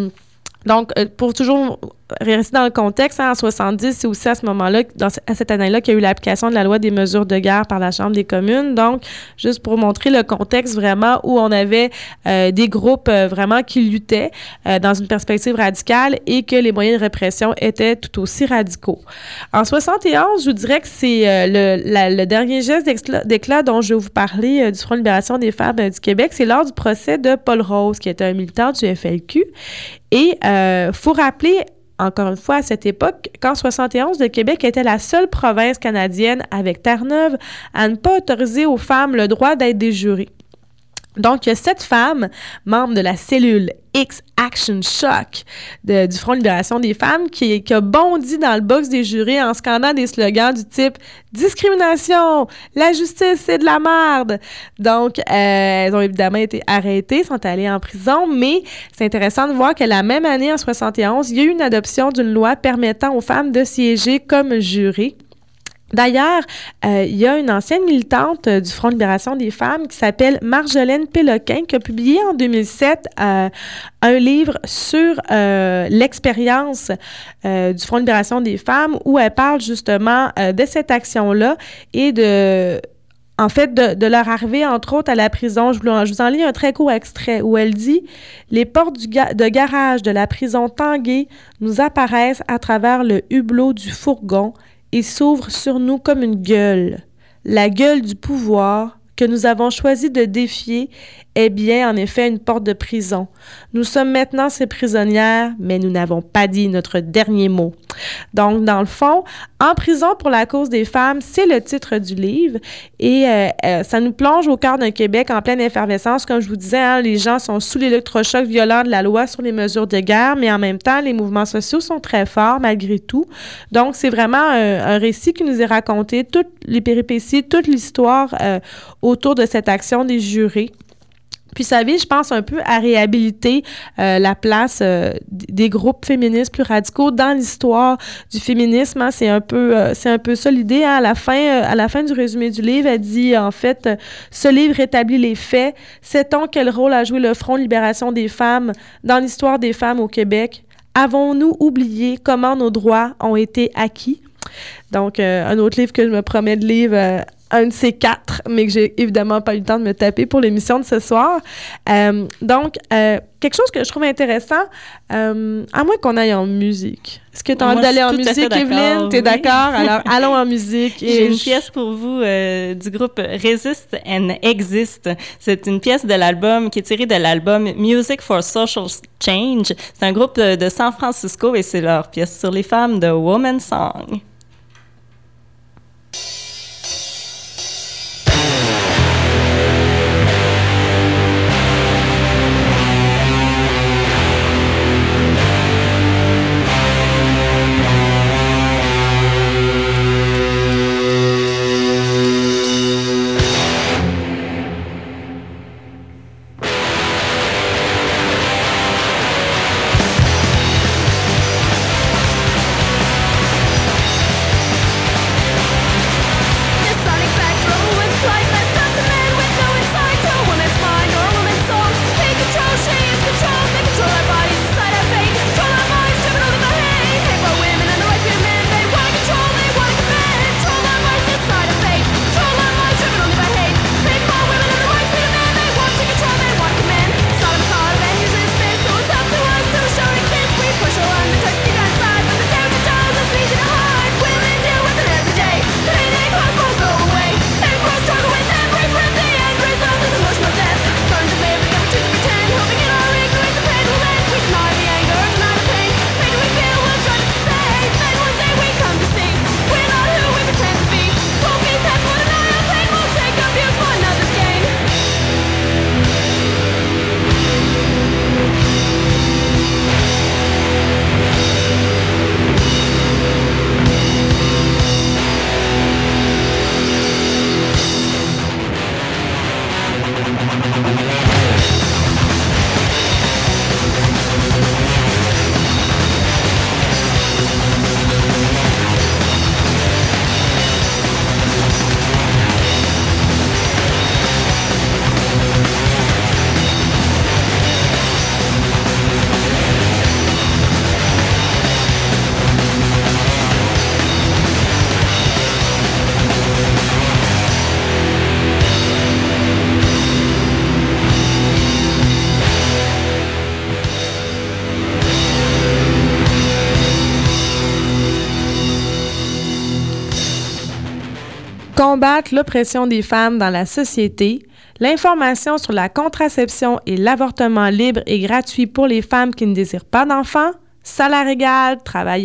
donc, pour toujours rester dans le contexte, en 70, c'est aussi à ce moment-là, à cette année-là, qu'il y a eu l'application de la loi des mesures de guerre par la Chambre des communes. Donc, juste pour montrer le contexte vraiment où on avait des groupes vraiment qui luttaient dans une perspective radicale et que les moyens de répression étaient tout aussi radicaux. En 71, je vous dirais que c'est le dernier geste d'éclat dont je vais vous parler du Front de libération des femmes du Québec. C'est lors du procès de Paul Rose, qui était un militant du FLQ. Et faut rappeler, encore une fois, à cette époque, qu'en 71, le Québec était la seule province canadienne, avec Terre-Neuve, à ne pas autoriser aux femmes le droit d'être des jurés. Donc, il y a 7 femmes, membres de la cellule X Action Shock du Front de libération des femmes, qui a bondi dans le box des jurés en scandant des slogans du type « Discrimination! La justice, c'est de la merde! » Donc, elles ont évidemment été arrêtées, sont allées en prison, mais c'est intéressant de voir que la même année, en 71, il y a eu une adoption d'une loi permettant aux femmes de siéger comme jurées. D'ailleurs, il y a une ancienne militante du Front de libération des femmes qui s'appelle Marjolaine Péloquin, qui a publié en 2007 un livre sur l'expérience du Front de libération des femmes, où elle parle justement de cette action-là et de leur arrivée, entre autres, à la prison. Je vous en lis un très court extrait où elle dit « Les portes de garage de la prison Tanguay nous apparaissent à travers le hublot du fourgon et s'ouvre sur nous comme une gueule, la gueule du pouvoir que nous avons choisi de défier est bien, en effet, une porte de prison. Nous sommes maintenant ces prisonnières, mais nous n'avons pas dit notre dernier mot. Donc, dans le fond, En prison pour la cause des femmes, c'est le titre du livre et ça nous plonge au cœur d'un Québec en pleine effervescence. Comme je vous disais, hein, les gens sont sous l'électrochoc violent de la loi sur les mesures de guerre, mais en même temps, les mouvements sociaux sont très forts malgré tout. Donc, c'est vraiment un récit qui nous est raconté, toutes les péripéties, toute l'histoire autour de cette action des jurés. Puis ça vise, je pense, un peu à réhabiliter la place des groupes féministes plus radicaux dans l'histoire du féminisme. Hein. C'est un peu ça l'idée. Hein. À la fin du résumé du livre, elle dit, en fait, ce livre établit les faits. Sait-on quel rôle a joué le Front Libération des femmes dans l'histoire des femmes au Québec? Avons-nous oublié comment nos droits ont été acquis? Donc, un autre livre que je me promets de lire... un de ces 4, mais que j'ai évidemment pas eu le temps de me taper pour l'émission de ce soir. Donc, quelque chose que je trouve intéressant, à moins qu'on aille en musique. Est-ce que tu as envie d'aller en musique, Evelyne? T'es d'accord? Alors, allons en musique. J'ai une pièce pour vous du groupe Resist and Exist. C'est une pièce de l'album qui est tirée de l'album Music for Social Change. C'est un groupe de San Francisco et c'est leur pièce sur les femmes de Woman Song. Combattre l'oppression des femmes dans la société, l'information sur la contraception et l'avortement libre et gratuit pour les femmes qui ne désirent pas d'enfants, salaire égal,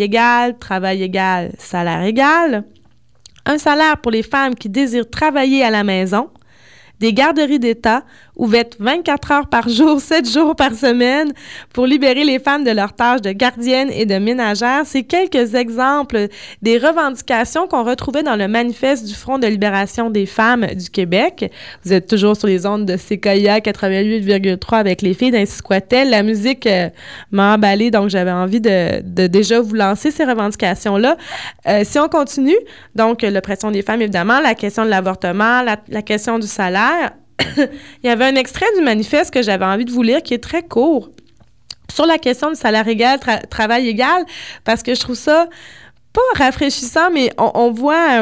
travail égal, salaire égal, un salaire pour les femmes qui désirent travailler à la maison, des garderies d'État ouvertes 24 heures par jour, 7 jours par semaine pour libérer les femmes de leurs tâches de gardiennes et de ménagères. C'est quelques exemples des revendications qu'on retrouvait dans le manifeste du Front de libération des femmes du Québec. Vous êtes toujours sur les ondes de CKIA 88,3 avec les filles d'Ainsi soit-elle. La musique m'a emballée, donc j'avais envie de déjà vous lancer ces revendications-là. Si on continue, donc l'oppression des femmes, évidemment, la question de l'avortement, la question du salaire. Il y avait un extrait du manifeste que j'avais envie de vous lire qui est très court sur la question du salaire égal, travail égal, parce que je trouve ça pas rafraîchissant, mais on voit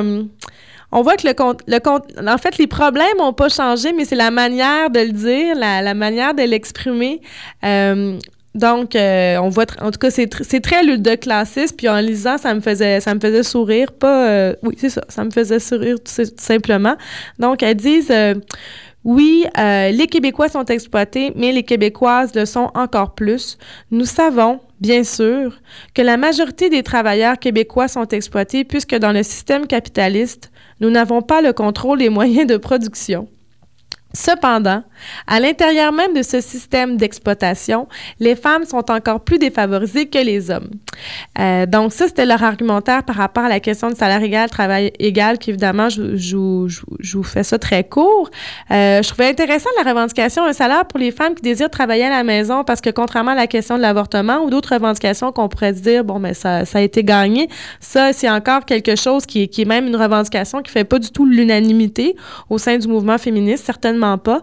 que en fait, les problèmes n'ont pas changé, mais c'est la manière de le dire, la manière de l'exprimer. Donc, on voit, en tout cas, c'est très ludo-classiste, puis en lisant, ça me faisait sourire, oui, c'est ça, ça me faisait sourire tout simplement. Donc, elles disent, oui, les Québécois sont exploités, mais les Québécoises le sont encore plus. Nous savons, bien sûr, que la majorité des travailleurs québécois sont exploités puisque dans le système capitaliste, nous n'avons pas le contrôle des moyens de production. Cependant, à l'intérieur même de ce système d'exploitation, les femmes sont encore plus défavorisées que les hommes. Donc ça, c'était leur argumentaire par rapport à la question de salaire égal, travail égal, qu'évidemment, je vous fais ça très court. Je trouvais intéressant la revendication d'un salaire pour les femmes qui désirent travailler à la maison parce que contrairement à la question de l'avortement ou d'autres revendications qu'on pourrait se dire, bon, mais ça a été gagné, ça, c'est encore quelque chose qui est même une revendication qui fait pas du tout l'unanimité au sein du mouvement féministe, certainement pas.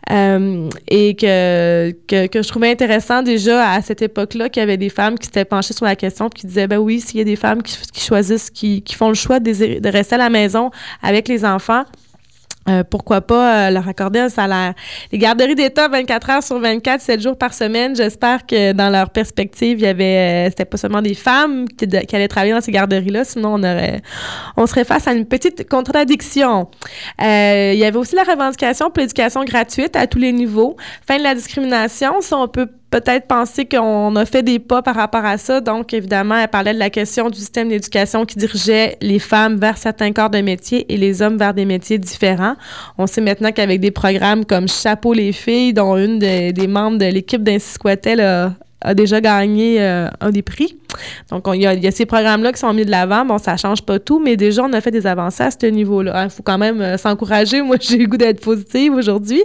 Et que je trouvais intéressant déjà à cette époque-là qu'il y avait des femmes qui s'étaient penchées sur la question et qui disaient, ben oui, s'il y a des femmes qui choisissent, qui font le choix de rester à la maison avec les enfants, pourquoi pas leur accorder un salaire. Les garderies d'État, 24 heures sur 24, 7 jours par semaine, j'espère que dans leur perspective, il y avait, c'était pas seulement des femmes qui allaient travailler dans ces garderies-là, sinon on serait face à une petite contradiction. Il y avait aussi la revendication pour l'éducation gratuite à tous les niveaux. Fin de la discrimination, ça on peut peut-être penser qu'on a fait des pas par rapport à ça. Donc, évidemment, elle parlait de la question du système d'éducation qui dirigeait les femmes vers certains corps de métier et les hommes vers des métiers différents. On sait maintenant qu'avec des programmes comme Chapeau les filles, dont une des membres de l'équipe d'Insisquotel a déjà gagné un des prix. Donc, il y a ces programmes-là qui sont mis de l'avant. Bon, ça change pas tout, mais déjà, on a fait des avancées à ce niveau-là. Il faut quand même s'encourager. Moi, j'ai le goût d'être positive aujourd'hui.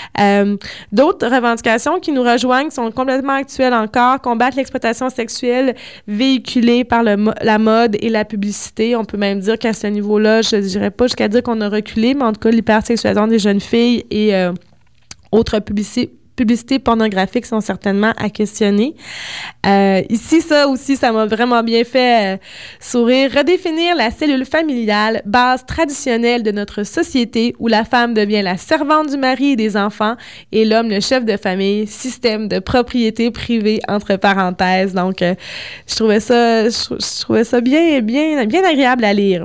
D'autres revendications qui nous rejoignent sont complètement actuelles encore. Combattre l'exploitation sexuelle véhiculée par la mode et la publicité. On peut même dire qu'à ce niveau-là, je ne dirais pas jusqu'à dire qu'on a reculé, mais en tout cas, l'hypersexualisation des jeunes filles et autres publicités pornographiques sont certainement à questionner. Ici, ça aussi, ça m'a vraiment bien fait sourire. Redéfinir la cellule familiale, base traditionnelle de notre société où la femme devient la servante du mari et des enfants et l'homme le chef de famille, système de propriété privée entre parenthèses. Donc, je trouvais ça bien agréable à lire.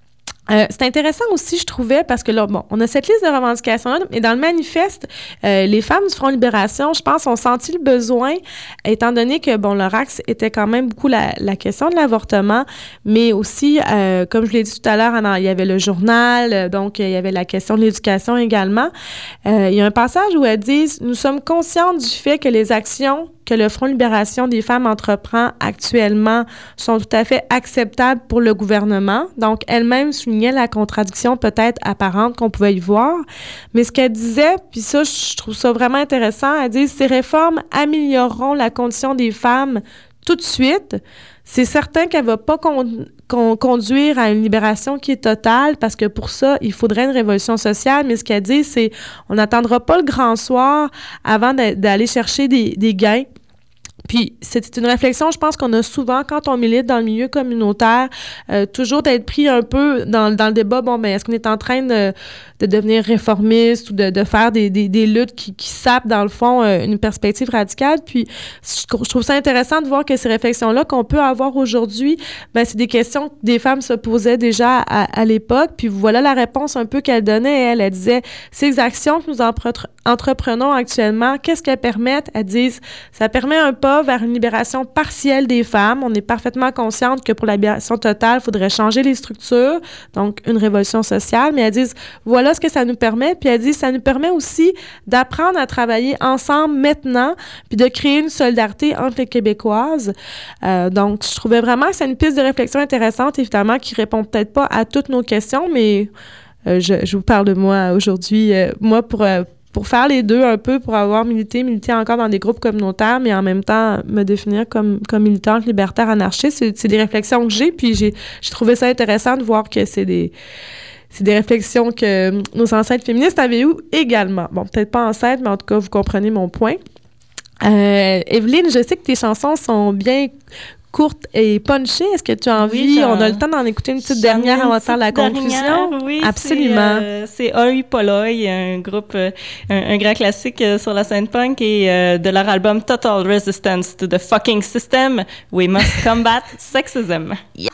C'est intéressant aussi, je trouvais, parce que là, bon, on a cette liste de revendications-là, mais dans le manifeste, les femmes du Front Libération, je pense, ont senti le besoin, étant donné que, bon, leur axe était quand même beaucoup la question de l'avortement, mais aussi, comme je l'ai dit tout à l'heure, il y avait le journal, donc il y avait la question de l'éducation également. Il y a un passage où elles disent « Nous sommes conscientes du fait que les actions que le Front Libération des femmes entreprend actuellement sont tout à fait acceptables pour le gouvernement. » Donc, elle-même soulignait la contradiction peut-être apparente qu'on pouvait y voir. Mais ce qu'elle disait, puis ça, je trouve ça vraiment intéressant, elle dit « Ces réformes amélioreront la condition des femmes tout de suite. C'est certain qu'elle ne va pas conduire à une libération qui est totale parce que pour ça, il faudrait une révolution sociale. Mais ce qu'elle dit, c'est on n'attendra pas le grand soir avant d'aller chercher des gains. Puis, c'est une réflexion, je pense qu'on a souvent, quand on milite dans le milieu communautaire, toujours d'être pris un peu dans le débat, bon, ben est-ce qu'on est en train de devenir réformiste ou de faire des luttes qui sapent, dans le fond, une perspective radicale. Puis, je trouve ça intéressant de voir que ces réflexions-là qu'on peut avoir aujourd'hui, ben c'est des questions que des femmes se posaient déjà à l'époque. Puis, voilà la réponse un peu qu'elle donnait. Elle disait, ces actions que nous entreprenons actuellement, qu'est-ce qu'elles permettent? Elles disent, ça permet un pas vers une libération partielle des femmes. On est parfaitement consciente que pour la libération totale, il faudrait changer les structures, donc une révolution sociale. Mais elles disent, voilà ce que ça nous permet. Puis elles disent, ça nous permet aussi d'apprendre à travailler ensemble maintenant, puis de créer une solidarité entre les Québécoises. Donc, je trouvais vraiment que c'est une piste de réflexion intéressante, évidemment, qui répond peut-être pas à toutes nos questions, mais je vous parle de moi aujourd'hui. Moi, pour faire les deux un peu, pour avoir milité encore dans des groupes communautaires, mais en même temps me définir comme militante libertaire anarchiste, c'est des réflexions que j'ai, puis j'ai trouvé ça intéressant de voir que c'est des réflexions que nos ancêtres féministes avaient eues également. Bon, peut-être pas ancêtres, mais en tout cas, vous comprenez mon point. Evelyne, je sais que tes chansons sont bien courtes et punchées. Est-ce que tu as envie? On a le temps d'en écouter une petite dernière avant de faire la conclusion? Oui, absolument. C'est Oi Polloi, un groupe, un grand classique sur la scène punk et de leur album Total Resistance to the Fucking System, We Must Combat Sexism. Yeah.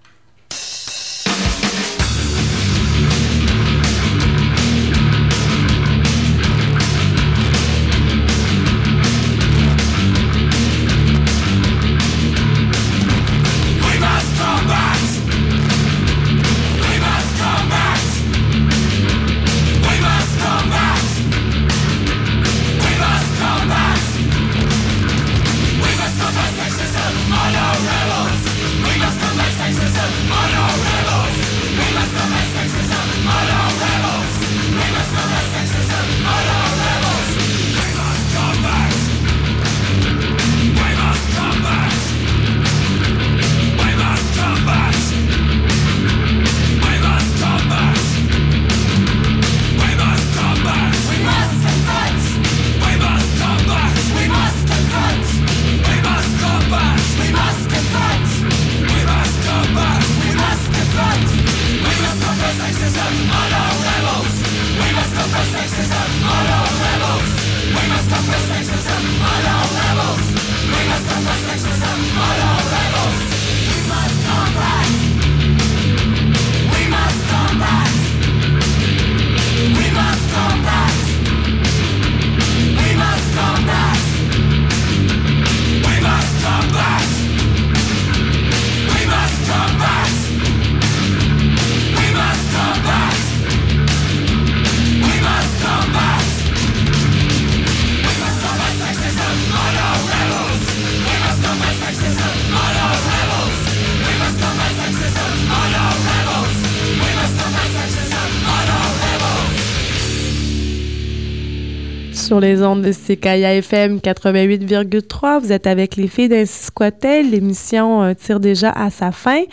Sur les ondes de CKIA FM 88,3. Vous êtes avec les filles d'Ainsi Squattel. L'émission tire déjà à sa fin.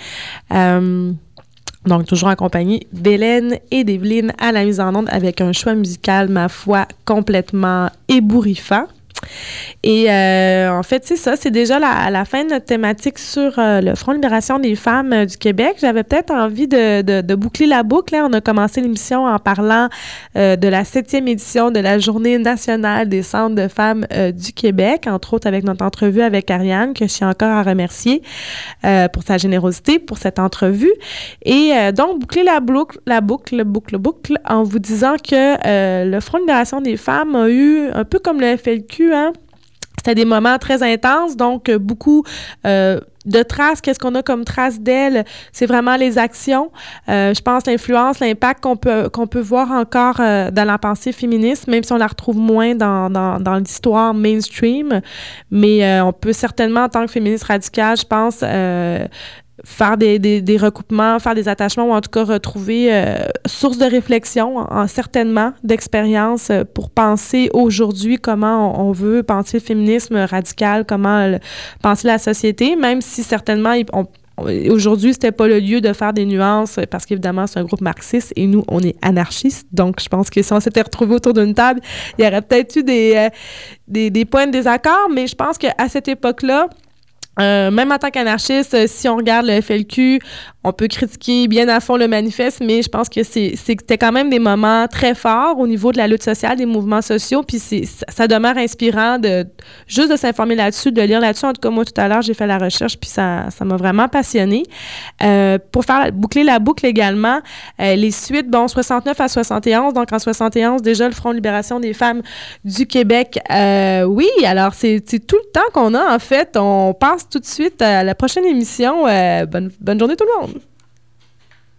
Donc, toujours en compagnie d'Hélène et d'Evelyne à la mise en onde avec un choix musical, ma foi, complètement ébouriffant. Et en fait, c'est ça, c'est déjà la fin de notre thématique sur le Front de libération des femmes du Québec. J'avais peut-être envie de boucler la boucle. Hein. On a commencé l'émission en parlant de la 7e édition de la Journée nationale des centres de femmes du Québec, entre autres avec notre entrevue avec Ariane, que je tiens encore à remercier pour sa générosité pour cette entrevue. Et donc, boucler la boucle, en vous disant que le Front de libération des femmes a eu, un peu comme le FLQ, hein, c'était des moments très intenses, donc beaucoup de traces. Qu'est-ce qu'on a comme traces d'elles? C'est vraiment les actions. Je pense l'influence, l'impact qu'on peut voir encore dans la pensée féministe, même si on la retrouve moins dans l'histoire mainstream. Mais on peut certainement, en tant que féministe radicale, je pense, faire des recoupements, faire des attachements ou en tout cas retrouver source de réflexion, certainement, d'expérience pour penser aujourd'hui comment on veut penser le féminisme radical, comment penser la société, même si certainement aujourd'hui, c'était pas le lieu de faire des nuances parce qu'évidemment, c'est un groupe marxiste et nous, on est anarchistes. Donc, je pense que si on s'était retrouvés autour d'une table, il y aurait peut-être eu des points de désaccord, mais je pense qu'à cette époque-là, même en tant qu'anarchiste, si on regarde le FLQ, on peut critiquer bien à fond le manifeste, mais je pense que c'était quand même des moments très forts au niveau de la lutte sociale, des mouvements sociaux, puis ça demeure inspirant juste de s'informer là-dessus, de lire là-dessus. En tout cas, moi, tout à l'heure, j'ai fait la recherche, puis ça m'a vraiment passionnée. Pour boucler la boucle également, les suites, 69 à 71, donc en 71, déjà, le Front de libération des femmes du Québec. Oui, alors c'est tout le temps qu'on a, en fait. On passe tout de suite à la prochaine émission. Bonne journée tout le monde!